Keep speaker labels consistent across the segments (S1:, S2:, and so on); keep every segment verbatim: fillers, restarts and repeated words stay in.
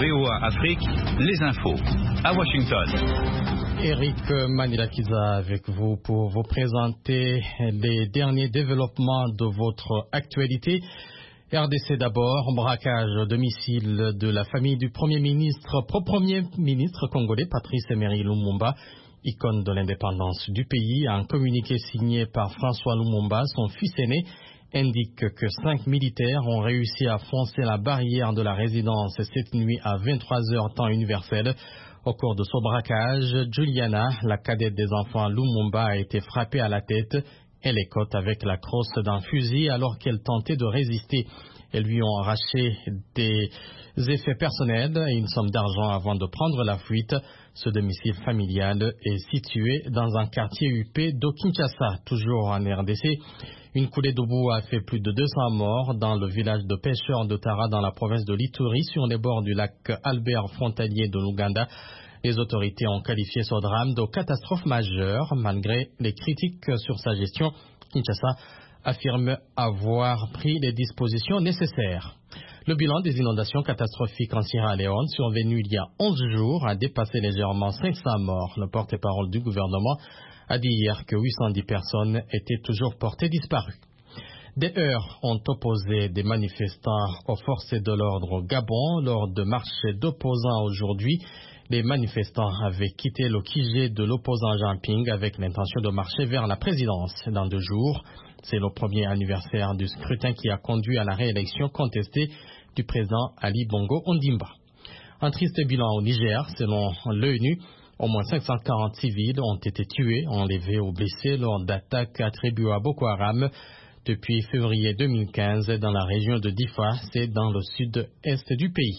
S1: V O A Afrique, les infos. À Washington.
S2: Eric Manilakiza avec vous pour vous présenter les derniers développements de votre actualité. R D C d'abord, braquage au domicile de la famille du Premier ministre, pro-premier ministre congolais Patrice Emery Lumumba, icône de l'indépendance du pays. Un communiqué signé par François Lumumba, son fils aîné, indique que cinq militaires ont réussi à foncer la barrière de la résidence cette nuit à vingt-trois heures temps universel. Au cours de ce braquage, Juliana, la cadette des enfants Lumumba, a été frappée à la tête. Elle est côte avec la crosse d'un fusil alors qu'elle tentait de résister. Elles lui ont arraché des effets personnels et une somme d'argent avant de prendre la fuite. Ce domicile familial est situé dans un quartier huppé de Kinshasa, toujours en R D C. Une coulée de boue a fait plus de deux cents morts dans le village de pêcheurs de Tara dans la province de l'Ituri, sur les bords du lac Albert frontalier de l'Ouganda. Les autorités ont qualifié ce drame de catastrophe majeure. Malgré les critiques sur sa gestion, Kinshasa affirme avoir pris les dispositions nécessaires. Le bilan des inondations catastrophiques en Sierra Leone, survenu il y a onze jours, a dépassé légèrement cinq cents morts. Le porte-parole du gouvernement a dit hier que huit cent dix personnes étaient toujours portées disparues. Des heurts ont opposé des manifestants aux forces de l'ordre au Gabon lors de marches d'opposants aujourd'hui. Les manifestants avaient quitté le Q G de l'opposant Jean Ping avec l'intention de marcher vers la présidence dans deux jours. C'est le premier anniversaire du scrutin qui a conduit à la réélection contestée du président Ali Bongo Ondimba. Un triste bilan au Niger, selon l'ONU. Au moins cinq cent quarante civils ont été tués, enlevés ou blessés lors d'attaques attribuées à Boko Haram depuis février deux mille quinze dans la région de Difa, c'est dans le sud-est du pays.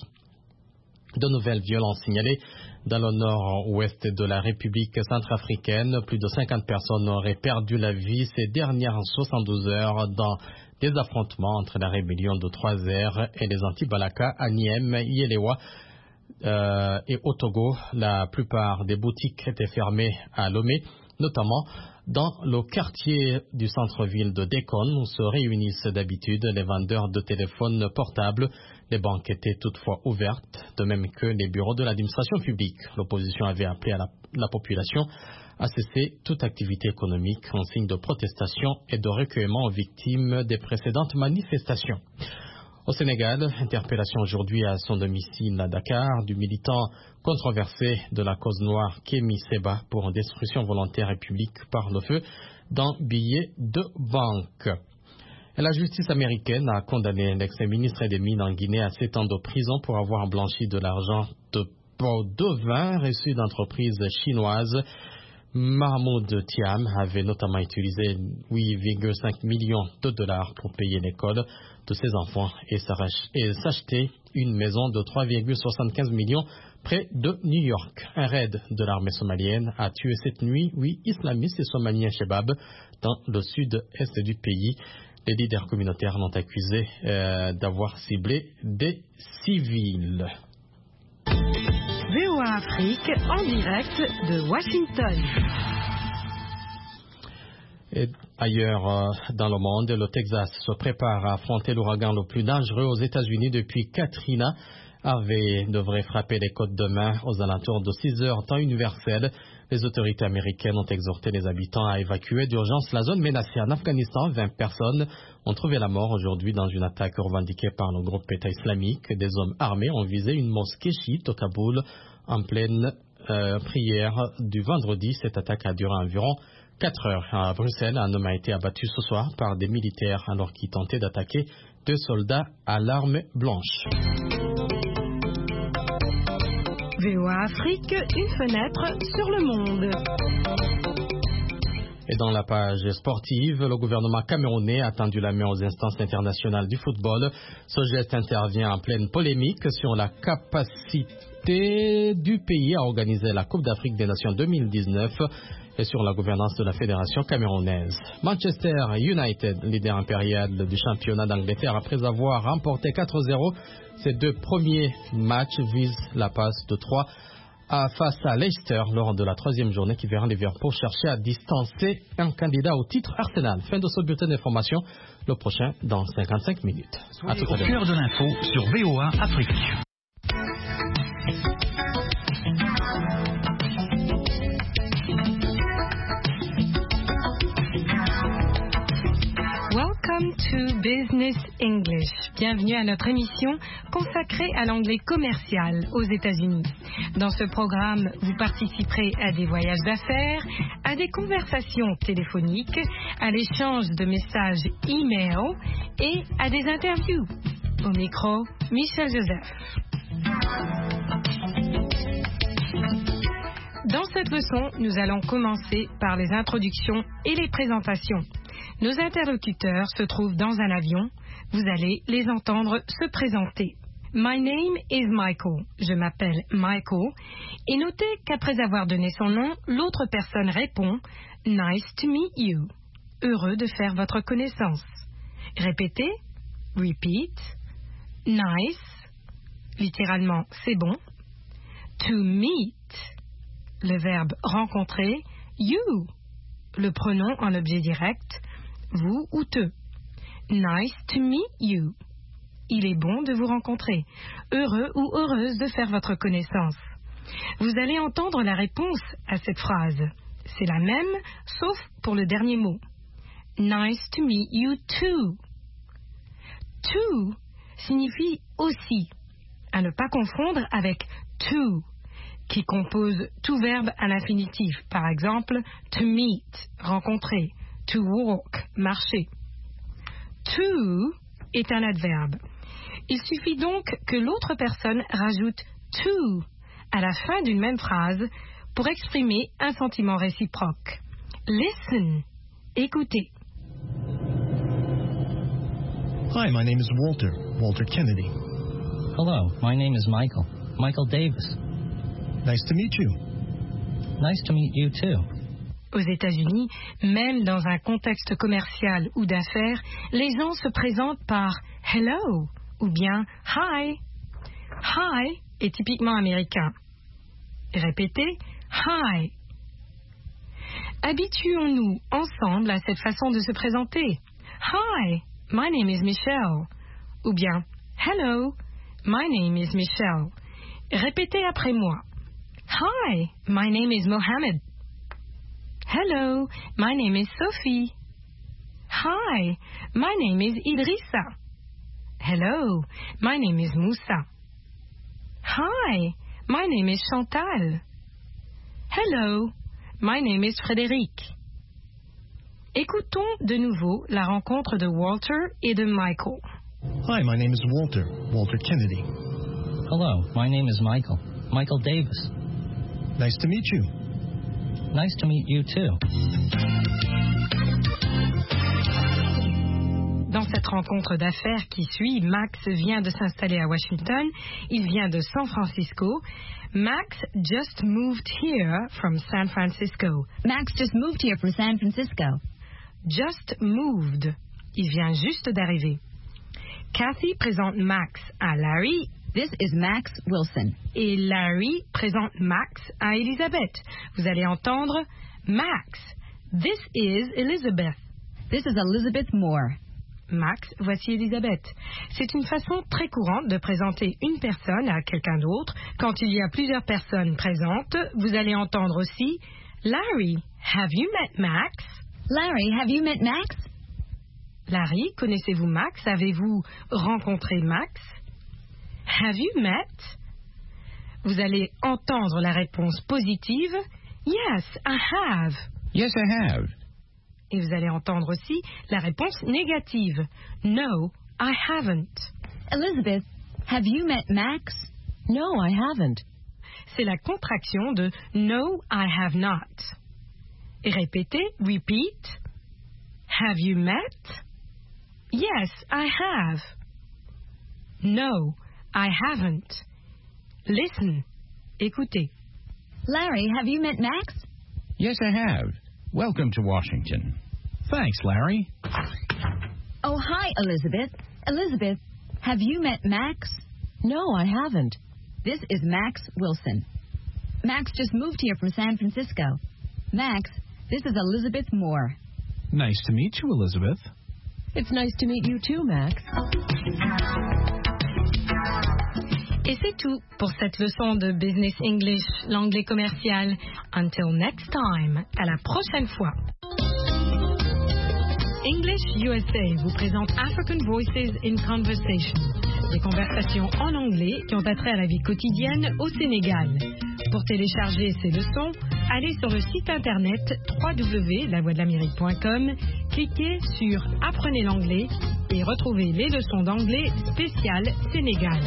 S2: De nouvelles violences signalées dans le nord-ouest de la République centrafricaine. Plus de cinquante personnes auraient perdu la vie ces dernières soixante-douze heures dans des affrontements entre la rébellion de Trois Airs et les anti-Balaka à Niem, Yelewa euh, et au Togo. La plupart des boutiques étaient fermées à Lomé, notamment dans le quartier du centre-ville de Dekon où se réunissent d'habitude les vendeurs de téléphones portables. Les banques étaient toutefois ouvertes, de même que les bureaux de l'administration publique. L'opposition avait appelé à la, la population à cesser toute activité économique en signe de protestation et de recueillement aux victimes des précédentes manifestations. Au Sénégal, interpellation aujourd'hui à son domicile à Dakar du militant controversé de la cause noire Kémi Seba pour destruction volontaire et publique par le feu d'un billet de banque. Et la justice américaine a condamné l'ex-ministre des Mines en Guinée à sept ans de prison pour avoir blanchi de l'argent de pots de vin reçu d'entreprises chinoises. Mahmoud Thiam avait notamment utilisé huit virgule cinq millions de dollars pour payer l'école de ses enfants et s'acheter une maison de trois virgule soixante-quinze millions près de New York. Un raid de l'armée somalienne a tué cette nuit huit islamistes et somaliens Shebab dans le sud-est du pays. Les leaders communautaires l'ont accusé euh, d'avoir ciblé des civils.
S3: V O A Afrique en direct de Washington.
S2: Et ailleurs euh, dans le monde, le Texas se prépare à affronter l'ouragan le plus dangereux aux États-Unis depuis Katrina. Harvey devrait frapper les côtes demain aux alentours de six heures temps universel. Les autorités américaines ont exhorté les habitants à évacuer d'urgence la zone menacée. En Afghanistan, vingt personnes ont trouvé la mort aujourd'hui dans une attaque revendiquée par le groupe État islamique. Des hommes armés ont visé une mosquée chiite au Kaboul en pleine euh, prière du vendredi. Cette attaque a duré environ quatre heures. À Bruxelles, un homme a été abattu ce soir par des militaires alors qu'il tentait d'attaquer deux soldats à l'arme blanche.
S3: V O A Afrique, une fenêtre sur le monde.
S2: Et dans la page sportive, le gouvernement camerounais a tendu la main aux instances internationales du football. Ce geste intervient en pleine polémique sur la capacité du pays à organiser la Coupe d'Afrique des Nations deux mille dix-neuf et sur la gouvernance de la fédération camerounaise. Manchester United, leader impérial du championnat d'Angleterre, après avoir remporté quatre zéro, ses deux premiers matchs visent la passe de trois à face à Leicester lors de la troisième journée qui verra Liverpool chercher à distancer un candidat au titre Arsenal. Fin de ce bulletin d'information, le prochain dans cinquante-cinq minutes.
S1: Soyez au cœur de l'info sur V O A Afrique.
S3: to Business English. Bienvenue à notre émission consacrée à l'anglais commercial aux États-Unis. Dans ce programme, vous participerez à des voyages d'affaires, à des conversations téléphoniques, à l'échange de messages e-mail et à des interviews. Au micro, Michel Joseph. Dans cette leçon, nous allons commencer par les introductions et les présentations. Nos interlocuteurs se trouvent dans un avion. Vous allez les entendre se présenter. My name is Michael. Je m'appelle Michael. Et notez qu'après avoir donné son nom, l'autre personne répond « Nice to meet you ». Heureux de faire votre connaissance. Répétez. Repeat. Nice. Littéralement, c'est bon. To meet. Le verbe rencontrer. You. Le pronom en objet direct. Vous ou te. Nice to meet you. Il est bon de vous rencontrer. Heureux ou heureuse de faire votre connaissance. Vous allez entendre la réponse à cette phrase. C'est la même, sauf pour le dernier mot. Nice to meet you too. To signifie aussi. À ne pas confondre avec to, qui compose tout verbe à l'infinitif. Par exemple, to meet, rencontrer. To walk, marcher. To est un adverbe. Il suffit donc que l'autre personne rajoute to à la fin d'une même phrase pour exprimer un sentiment réciproque. Listen, écoutez.
S4: Hi, my name is Walter, Walter Kennedy.
S5: Hello, my name is Michael, Michael Davis.
S4: Nice to meet you.
S5: Nice to meet you too.
S3: Aux États-Unis, même dans un contexte commercial ou d'affaires, les gens se présentent par « hello » ou bien « hi ». « Hi » est typiquement américain. Répétez « hi ». Habituons-nous ensemble à cette façon de se présenter. « Hi, my name is Michelle » ou bien « hello, my name is Michelle ». Répétez après moi. « Hi, my name is Mohammed ». Hello, my name is Sophie. Hi, my name is Idrissa. Hello, my name is Moussa. Hi, my name is Chantal. Hello, my name is Frédéric. Écoutons de nouveau la rencontre de Walter et de Michael.
S4: Hi, my name is Walter, Walter Kennedy.
S5: Hello, my name is Michael, Michael Davis.
S4: Nice to meet you.
S5: Nice to meet you too.
S3: Dans cette rencontre d'affaires qui suit, Max vient de s'installer à Washington. Il vient de San Francisco. Max just moved here from San Francisco.
S6: Max just moved here from San Francisco.
S3: Just moved. Il vient juste d'arriver. Kathy présente Max à Larry.
S6: This is Max Wilson.
S3: Et Larry présente Max à Elizabeth. Vous allez entendre Max. This is Elizabeth.
S6: This is Elizabeth Moore.
S3: Max, voici Elizabeth. C'est une façon très courante de présenter une personne à quelqu'un d'autre. Quand il y a plusieurs personnes présentes, vous allez entendre aussi Larry, have you met Max?
S6: Larry, have you met Max?
S3: Larry, connaissez-vous Max? Avez-vous rencontré Max? Have you met? Vous allez entendre la réponse positive. Yes, I have.
S1: Yes, I have.
S3: Et vous allez entendre aussi la réponse négative. No, I haven't.
S6: Elizabeth, have you met Max?
S7: No, I haven't.
S3: C'est la contraction de No, I have not. Et répétez, repeat. Have you met? Yes, I have. No, I haven't. Listen. Écoutez.
S6: Larry, have you met Max?
S1: Yes, I have. Welcome to Washington. Thanks, Larry.
S6: Oh, hi, Elizabeth. Elizabeth, have you met Max?
S7: No, I haven't.
S6: This is Max Wilson. Max just moved here from San Francisco. Max, this is Elizabeth Moore.
S1: Nice to meet you, Elizabeth.
S7: It's nice to meet you too, Max.
S3: Et c'est tout pour cette leçon de Business English, l'anglais commercial. Until next time, à la prochaine fois. English U S A vous présente African Voices in Conversation, des conversations en anglais qui ont attrait à la vie quotidienne au Sénégal. Pour télécharger ces leçons, allez sur le site internet w w w point la voix de l'amérique point com, cliquez sur Apprenez l'anglais et retrouvez les leçons d'anglais spéciales Sénégal.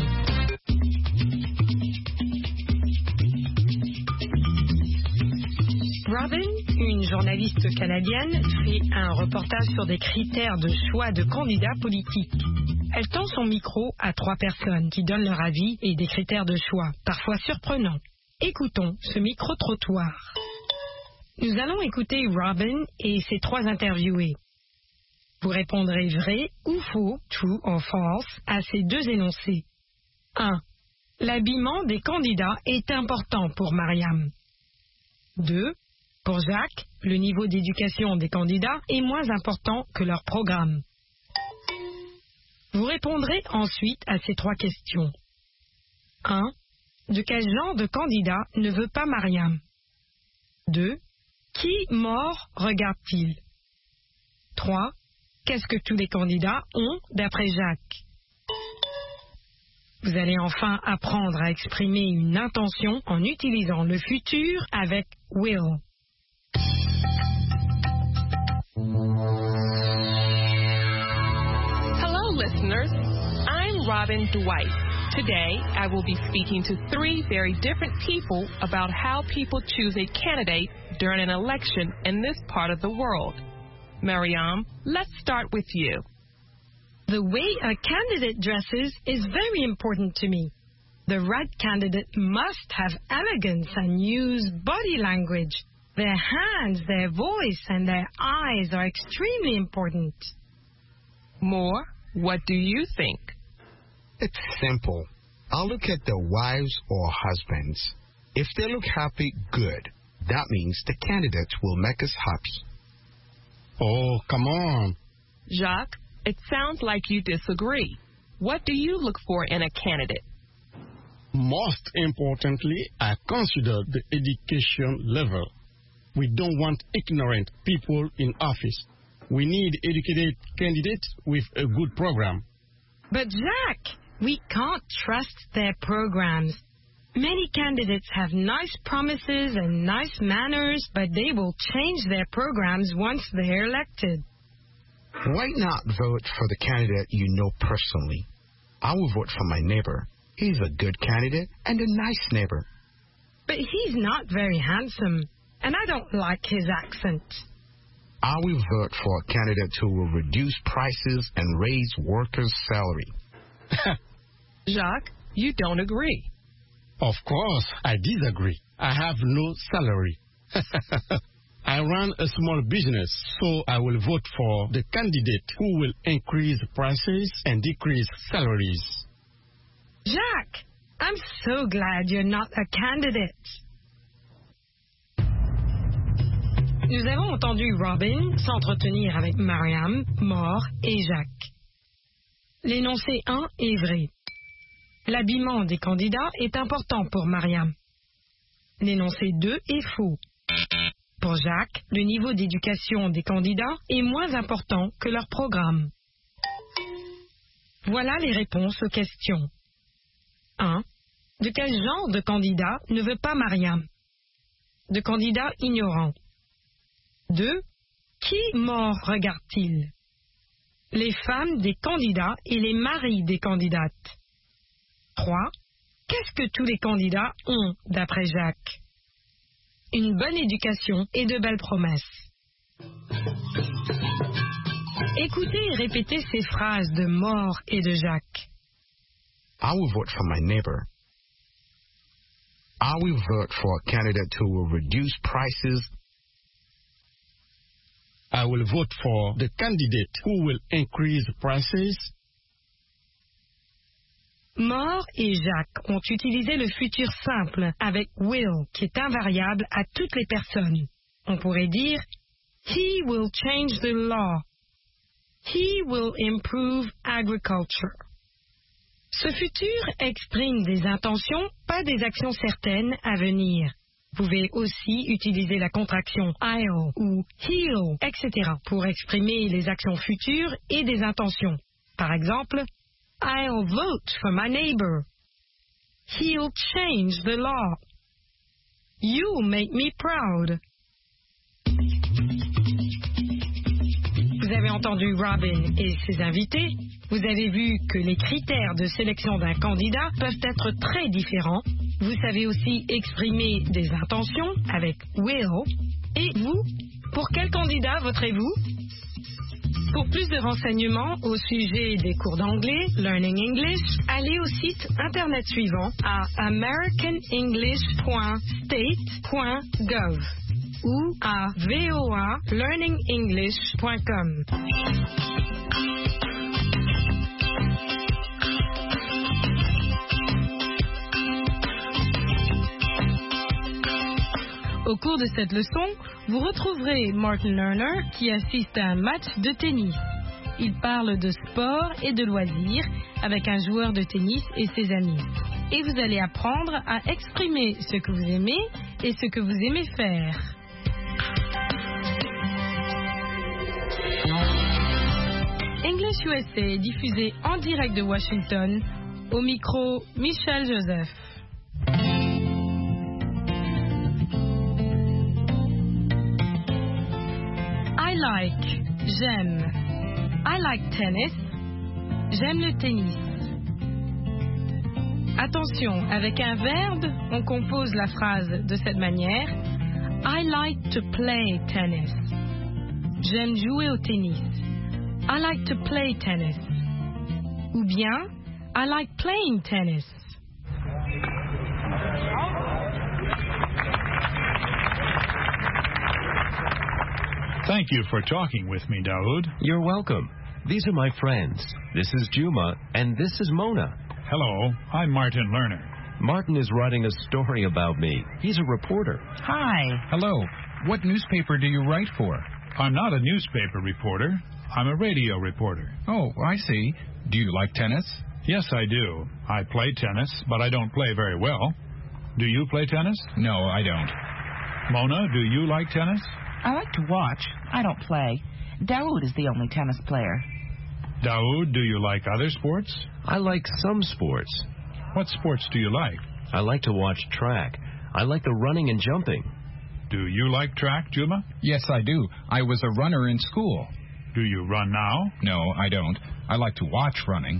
S3: Robin, une journaliste canadienne, fait un reportage sur des critères de choix de candidats politiques. Elle tend son micro à trois personnes qui donnent leur avis et des critères de choix, parfois surprenants. Écoutons ce micro-trottoir. Nous allons écouter Robin et ses trois interviewés. Vous répondrez vrai ou faux, true or false, à ces deux énoncés. un. L'habillement des candidats est important pour Mariam. deux. Pour Jacques, le niveau d'éducation des candidats est moins important que leur programme. Vous répondrez ensuite à ces trois questions. un. De quel genre de candidat ne veut pas Mariam? deux. Qui mort regarde-t-il? trois. Qu'est-ce que tous les candidats ont d'après Jacques? Vous allez enfin apprendre à exprimer une intention en utilisant le futur avec will.
S8: Hello, listeners. I'm Robin Dwight. Today, I will be speaking to three very different people about how people choose a candidate during an election in this part of the world. Mariam, let's start with you.
S3: The way a candidate dresses is very important to me. The right candidate must have elegance and use body language. Their hands, their voice, and their eyes are extremely important.
S8: Moore, what do you think?
S9: It's simple. I'll look at their wives or husbands. If they look happy, good. That means the candidate will make us happy.
S10: Oh, come on.
S8: Jacques, it sounds like you disagree. What do you look for in a candidate?
S10: Most importantly, I consider the education level. We don't want ignorant people in office. We need educated candidates with a good program.
S3: But Jacques, we can't trust their programs. Many candidates have nice promises and nice manners, but they will change their programs once they're elected.
S9: Why not vote for the candidate you know personally? I will vote for my neighbor. He's a good candidate and a nice neighbor.
S3: But he's not very handsome, and I don't like his accent.
S9: I will vote for a candidate who will reduce prices and raise workers' salary.
S8: Jacques, you don't agree.
S10: Of course, I disagree. I have no salary. I run a small business, so I will vote for the candidate who will increase prices and decrease salaries.
S3: Jacques, I'm so glad you're not a candidate. Nous avons entendu Robin s'entretenir avec Mariam, Moore et Jacques. L'énoncé un est vrai. L'habillement des candidats est important pour Mariam. L'énoncé deux est faux. Pour Jacques, le niveau d'éducation des candidats est moins important que leur programme. Voilà les réponses aux questions. un. De quel genre de candidat ne veut pas Mariam? De candidat ignorant. deux. Qui mort regarde-t-il? Les femmes des candidats et les maris des candidates. trois. Qu'est-ce que tous les candidats ont, d'après Jacques? Une bonne éducation et de belles promesses. Écoutez et répétez ces phrases de Moore et de Jacques.
S9: I will vote for my neighbor. I will vote for a candidate who will reduce prices.
S10: I will vote for the candidate who will increase prices.
S3: Moore et Jacques ont utilisé le futur simple avec will, qui est invariable à toutes les personnes. On pourrait dire He will change the law. He will improve agriculture. Ce futur exprime des intentions, pas des actions certaines à venir. Vous pouvez aussi utiliser la contraction I'll ou he'll, et cetera pour exprimer les actions futures et des intentions. Par exemple, I'll vote for my neighbor. He'll change the law. You'll make me proud. Vous avez entendu Robin et ses invités. Vous avez vu que les critères de sélection d'un candidat peuvent être très différents. Vous savez aussi exprimer des intentions avec will. Et vous, pour quel candidat voterez-vous? Pour plus de renseignements au sujet des cours d'anglais, Learning English, allez au site internet suivant à american english point state point gov ou à voa learning english point com. Au cours de cette leçon, vous retrouverez Martin Lerner qui assiste à un match de tennis. Il parle de sport et de loisirs avec un joueur de tennis et ses amis. Et vous allez apprendre à exprimer ce que vous aimez et ce que vous aimez faire. English U S A est diffusé en direct de Washington. Au micro, Michel Joseph. I like, j'aime. I like tennis. J'aime le tennis. Attention, avec un verbe, on compose la phrase de cette manière. I like to play tennis. J'aime jouer au tennis. I like to play tennis. Ou bien, I like playing tennis.
S11: Thank you for talking with me, Daoud.
S12: You're welcome. These are my friends. This is Juma, and this is Mona.
S11: Hello, I'm Martin Lerner.
S12: Martin is writing a story about me. He's a reporter.
S1: Hi. Hello. What newspaper do you write for?
S11: I'm not a newspaper reporter. I'm a radio reporter.
S1: Oh, I see. Do you like tennis?
S11: Yes, I do. I play tennis, but I don't play very well. Do you play tennis?
S1: No, I don't.
S11: Mona, do you like tennis?
S13: I like to watch. I don't play. Daoud is the only tennis player.
S11: Daoud, do you like other sports?
S12: I like some sports.
S11: What sports do you like?
S12: I like to watch track. I like the running and jumping.
S11: Do you like track, Juma?
S1: Yes, I do. I was a runner in school.
S11: Do you run now?
S1: No, I don't. I like to watch running.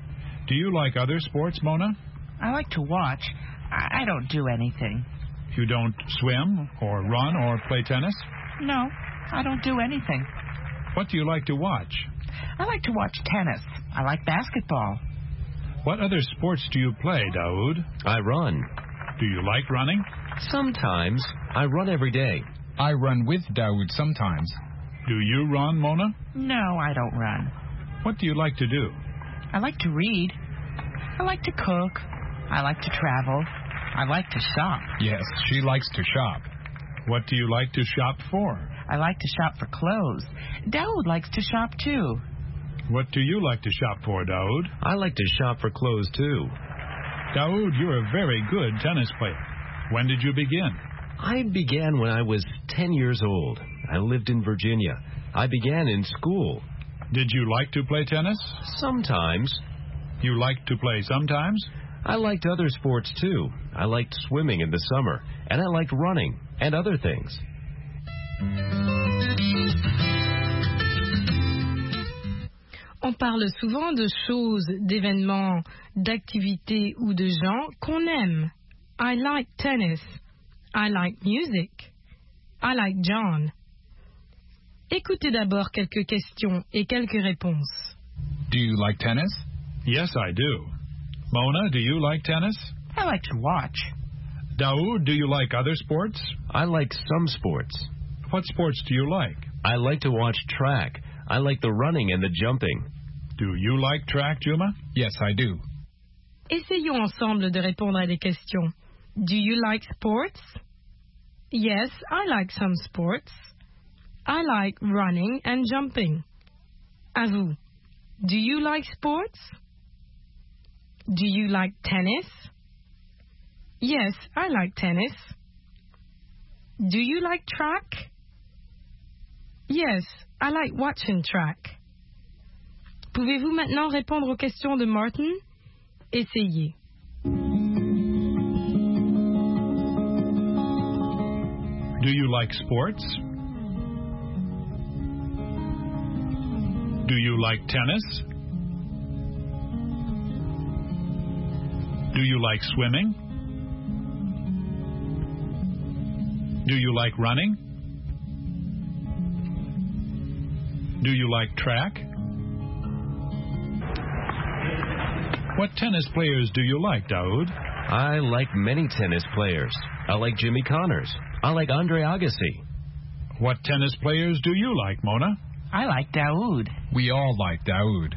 S11: Do you like other sports, Mona?
S13: I like to watch. I don't do anything.
S11: You don't swim or run or play tennis?
S13: No, I don't do anything.
S11: What do you like to watch?
S13: I like to watch tennis. I like basketball.
S11: What other sports do you play, Daoud?
S12: I run.
S11: Do you like running?
S12: Sometimes. I run every day.
S1: I run with Daoud sometimes.
S11: Do you run, Mona?
S13: No, I don't run.
S11: What do you like to do?
S13: I like to read. I like to cook. I like to travel. I like to shop.
S1: Yes, she likes to shop.
S11: What do you like to shop for?
S13: I like to shop for clothes. Daoud likes to shop too.
S11: What do you like to shop for, Daoud?
S12: I like to shop for clothes too.
S11: Daoud, you're a very good tennis player. When did you begin?
S12: I began when I was ten years old. I lived in Virginia. I began in school.
S11: Did you like to play tennis?
S12: Sometimes.
S11: You liked to play sometimes?
S12: I liked other sports too. I liked swimming in the summer, and I liked running and other things.
S3: On parle souvent de choses, d'événements, d'activités ou de gens qu'on aime. I like tennis. I like music. I like John. Écoutez d'abord quelques questions et quelques réponses.
S1: Do you like tennis?
S11: Yes, I do. Mona, do you like tennis?
S13: I like to watch.
S11: Daoud, do you like other sports?
S12: I like some sports.
S11: What sports do you like?
S12: I like to watch track. I like the running and the jumping.
S11: Do you like track, Juma?
S1: Yes, I do.
S3: Essayons ensemble de répondre à des questions. Do you like sports? Yes, I like some sports. I like running and jumping. À vous. Do you like sports? Do you like tennis? Yes, I like tennis. Do you like track? Yes, I like watching track. Pouvez-vous maintenant répondre aux questions de Martin? Essayez.
S11: Do you like sports? Do you like tennis? Do you like swimming? Do you like running? Do you like track? What tennis players do you like, Daoud?
S12: I like many tennis players. I like Jimmy Connors. I like Andre Agassi.
S11: What tennis players do you like, Mona?
S13: I like Daoud.
S1: We all like Daoud.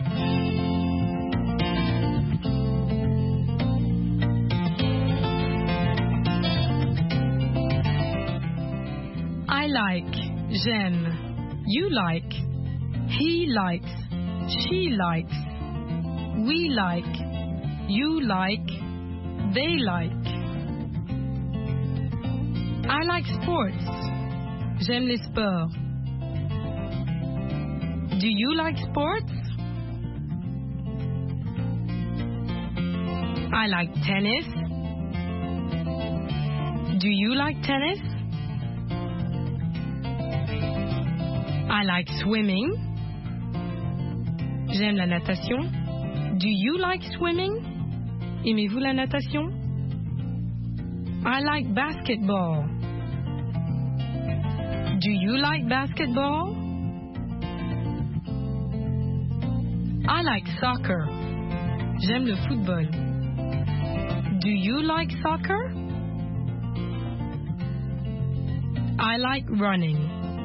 S3: I like, j'aime, you like, he likes, she likes, we like, you like, they like. I like sports. J'aime les sports. Do you like sports? I like tennis. Do you like tennis? I like swimming. J'aime la natation. Do you like swimming? Aimez-vous la natation? I like basketball. Do you like basketball? I like soccer. J'aime le football. Do you like soccer? I like running.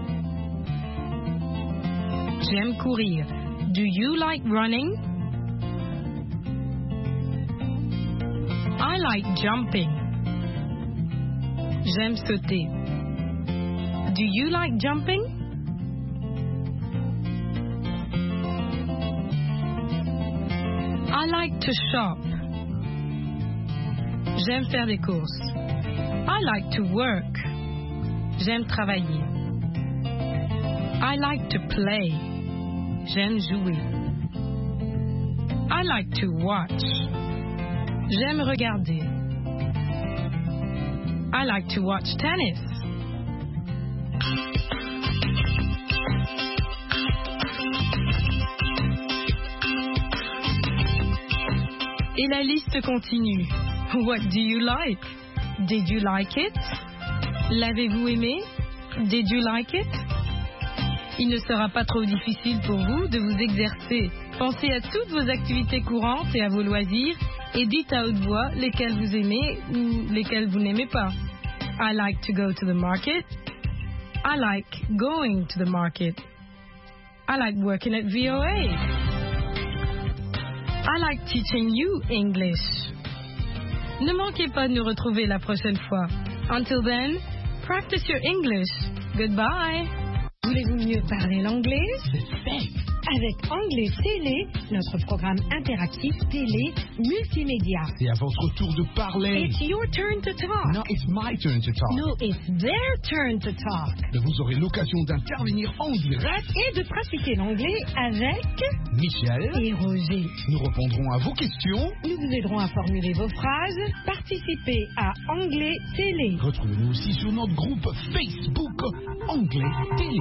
S3: J'aime courir. Do you like running? I like jumping. J'aime sauter. Do you like jumping? I like to shop. J'aime faire des courses. I like to work. J'aime travailler. I like to play. J'aime jouer. I like to watch. J'aime regarder. I like to watch tennis. Et la liste continue. What do you like? Did you like it? L'avez-vous aimé? Did you like it? Il ne sera pas trop difficile pour vous de vous exercer. Pensez à toutes vos activités courantes et à vos loisirs et dites à haute voix lesquelles vous aimez ou lesquelles vous n'aimez pas. I like to go to the market. I like going to the market. I like working at V O A. I like teaching you English. Ne manquez pas de nous retrouver la prochaine fois. Until then, practice your English. Goodbye. Voulez-vous mieux parler l'anglais?
S14: C'est fait.
S3: Avec Anglais Télé, notre programme interactif télé multimédia.
S14: C'est à votre tour de parler.
S3: It's your turn to talk.
S14: No, it's my turn to talk.
S3: No, it's their turn to talk.
S14: Vous aurez l'occasion d'intervenir en direct
S3: et de pratiquer l'anglais avec
S14: Michel
S3: et Roger.
S14: Nous répondrons à vos questions.
S3: Nous vous aiderons à formuler vos phrases. Participez à Anglais Télé.
S14: Retrouvez-nous aussi sur notre groupe Facebook Anglais Télé.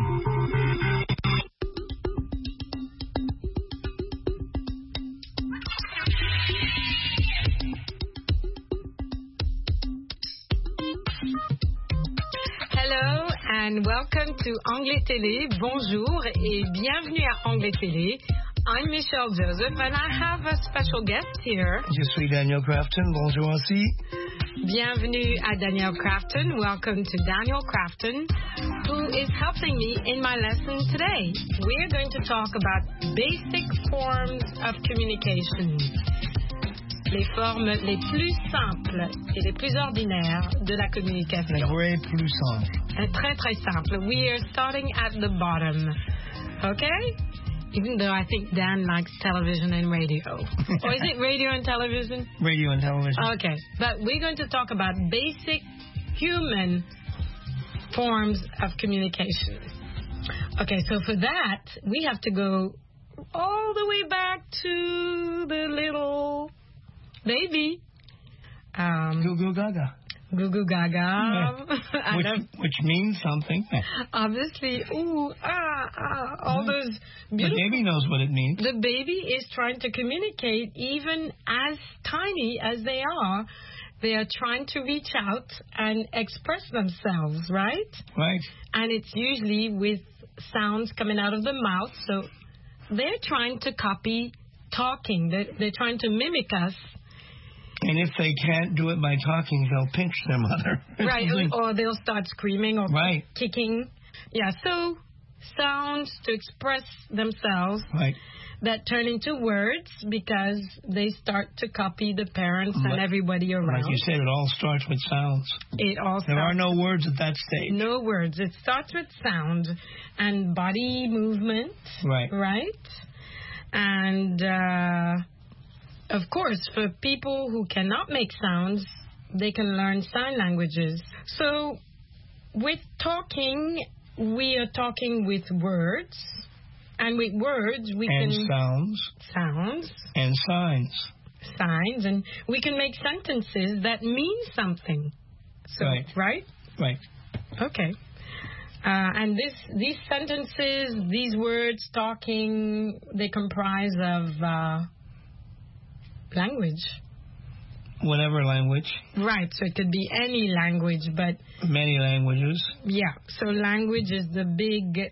S3: Hello and welcome to Anglais Télé. Bonjour et bienvenue à Anglais Télé. I'm Michelle Joseph and I have a special guest here.
S15: Je suis Daniel Crafton. Bonjour aussi.
S3: Bienvenue à Daniel Crafton. Welcome to Daniel Crafton, who is helping me in my lesson today. We're going to talk about basic forms of communication. Les formes les plus simples et les plus ordinaires de la communication.
S15: Les vraies plus simples.
S3: Très très simple. We are starting at the bottom. Okay? Even though I think Dan likes television and radio. Or is it radio and television?
S15: Radio and television.
S3: Okay. But we're going to talk about basic human forms of communication. Okay, so for that, we have to go all the way back to the little baby. Um,
S15: Goo Goo Gaga.
S3: Goo Goo Gaga.
S15: Yeah. Which, which means something.
S3: Obviously, ooh, ah, ah, all
S15: Yeah.
S3: those beautiful...
S15: The baby knows what it means.
S3: The baby is trying to communicate, even as tiny as they are. They are trying to reach out and express themselves, right?
S15: Right.
S3: And it's usually with sounds coming out of the mouth. So they're trying to copy talking. They're, they're trying to mimic us.
S15: And if they can't do it by talking, they'll pinch their mother.
S3: Right, or they'll start screaming or
S15: right.
S3: kicking. Yeah, so sounds to express themselves
S15: right.
S3: that turn into words because they start to copy the parents
S15: but,
S3: and everybody around.
S15: Like you said, it all starts with sounds.
S3: It all
S15: There
S3: starts,
S15: are no words at that stage.
S3: No words. It starts with sound and body movement.
S15: Right.
S3: Right? And... Uh, Of course, for people who cannot make sounds, they can learn sign languages. So, with talking, we are talking with words. And with words, we
S15: and
S3: can...
S15: sounds.
S3: Sounds.
S15: And signs.
S3: Signs. And we can make sentences that mean something. So,
S15: right.
S3: Right?
S15: Right.
S3: Okay. Uh, and this, these sentences, these words, talking, they comprise of... Uh, language.
S15: Whatever language.
S3: Right, so it could be any language, but...
S15: Many languages.
S3: Yeah, so language is the big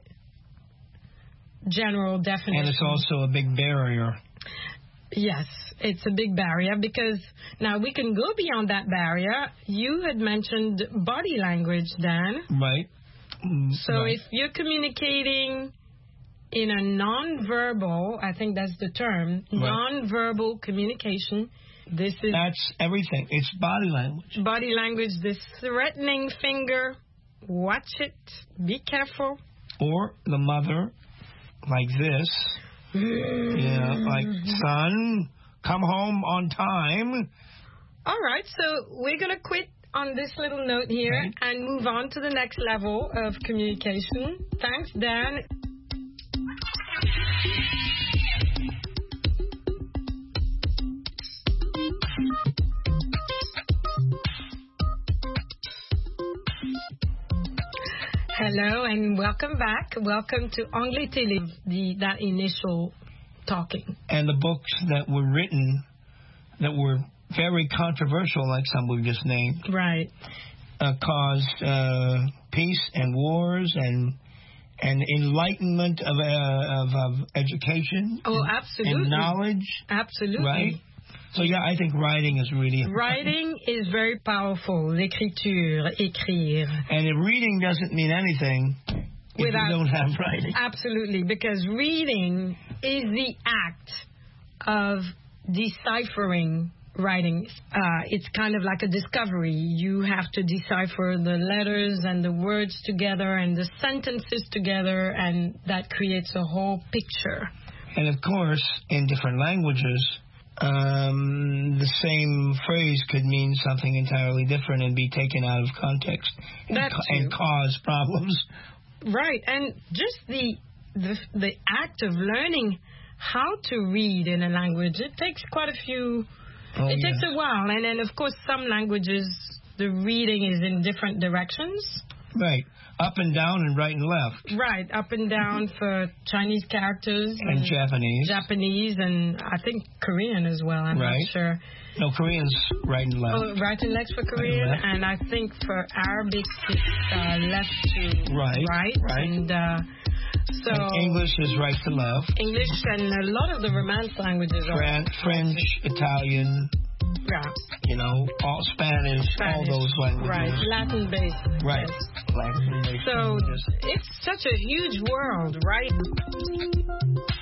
S3: general definition.
S15: And it's also a big barrier.
S3: Yes, it's a big barrier because now we can go beyond that barrier. You had mentioned body language, Dan.
S15: Right.
S3: So
S15: right.
S3: if you're communicating... in a non-verbal, I think that's the term,
S15: right.
S3: non-verbal communication, this is...
S15: That's everything. It's body language.
S3: Body language, this threatening finger, watch it, be careful.
S15: Or the mother, like this, yeah, like, son, come home on time.
S3: All right, so we're going to quit on this little note here right. and move on to the next level of communication. Thanks, Dan. Hello and welcome back. Welcome to Anglais Télé, the that initial talking.
S15: And the books that were written that were very controversial, like some we just named,
S3: right,
S15: uh, caused uh, peace and wars and and enlightenment of uh, of, of education.
S3: Oh,
S15: and,
S3: absolutely.
S15: And knowledge.
S3: Absolutely.
S15: Right. So yeah, I think writing is really important.
S3: Writing is very powerful. L'écriture, écrire.
S15: And if reading doesn't mean anything if
S3: Without,
S15: you don't have writing.
S3: Absolutely, because reading is the act of deciphering writing. Uh, it's kind of like a discovery. You have to decipher the letters and the words together and the sentences together, and that creates a whole picture.
S15: And of course, in different languages, um, the same phrase could mean something entirely different and be taken out of context and, ca- and cause problems.
S3: Right, and just the, the the act of learning how to read in a language, it takes quite a few...
S15: Oh,
S3: it
S15: yes.
S3: takes a while, and then, of course, some languages, the reading is in different directions.
S15: Right. Up and down and right and left.
S3: Right. Up and down for Chinese characters.
S15: And, and Japanese.
S3: Japanese, and I think Korean as well. I'm
S15: right.
S3: not sure.
S15: No, Korean's right and left.
S3: Oh, right and left for Korean,
S15: right
S3: and, and I think for Arabic, it's uh, left to
S15: right.
S3: Right.
S15: Right.
S3: And, uh, so
S15: and English is right to left.
S3: English and a lot of the Romance languages are...
S15: Fran- French, Italian...
S3: Yeah.
S15: You know, all Spanish,
S3: Spanish,
S15: all those languages.
S3: Right, Latin-based.
S15: Right,
S3: yes.
S15: Latin-based.
S3: So
S15: languages.
S3: it's such a huge world, right?